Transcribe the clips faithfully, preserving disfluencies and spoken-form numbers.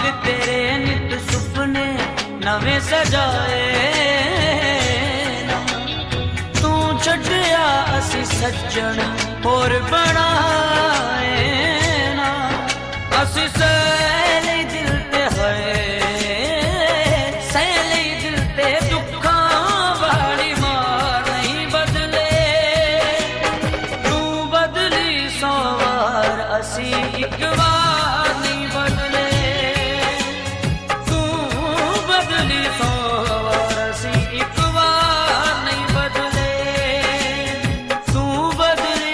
तेरे नित सुपने नवे सजाए तू छड्डिया असी सज्जन होर बनाए ना असी सैले दिल ते है सैले दिल ते दुखां वाली मार नहीं बदले तू बदली सौ वार असी एक बार नहीं बदले तू बदली सौ वार असी एक बार नहीं बदले तू बदली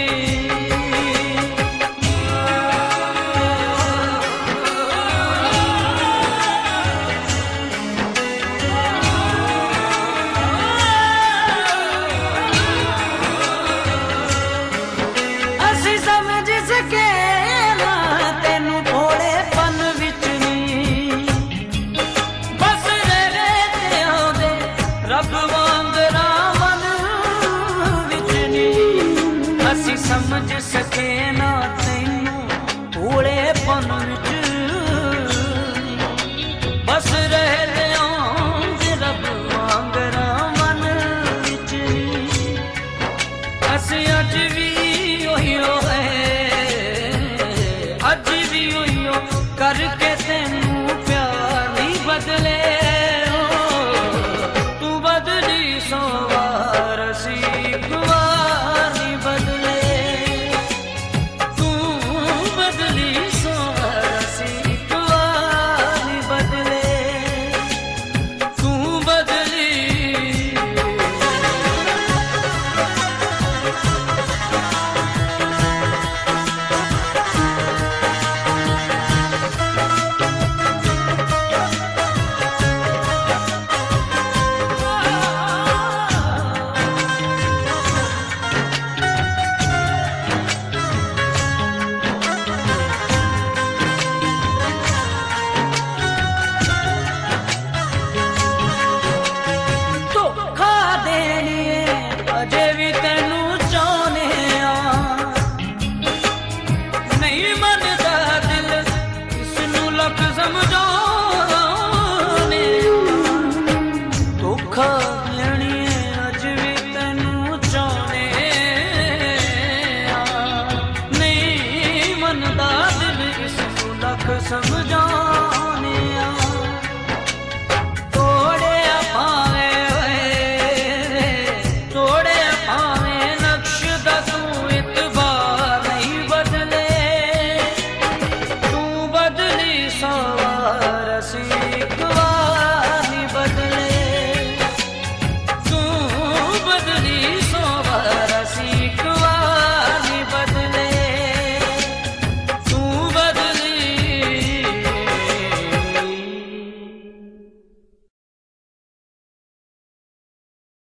असी समझ सके ना तेनू थोड़े पन विच नी बस रहे ते आंदे रब वांगरा मन विच नी असी समझ सके ना तेनू थोड़े पन विच नी बस रहे ते आंदे रब वांगरा मन विच नी असी अज भी ओहियो है अज भी ओहियो करके तेनू प्यार नहीं बदले तू बदली सौ वार असी एक बार नहीं बदले तू बदली सौ वार असी एक बार नहीं बदले तू बदली धोखा देने अजे भी तेनू चाहने नहीं मनदा दिल इसनू लख समझाने धोखा देने अज भी तेनू चाहने नहीं मनदा दिल इसनू लख समझा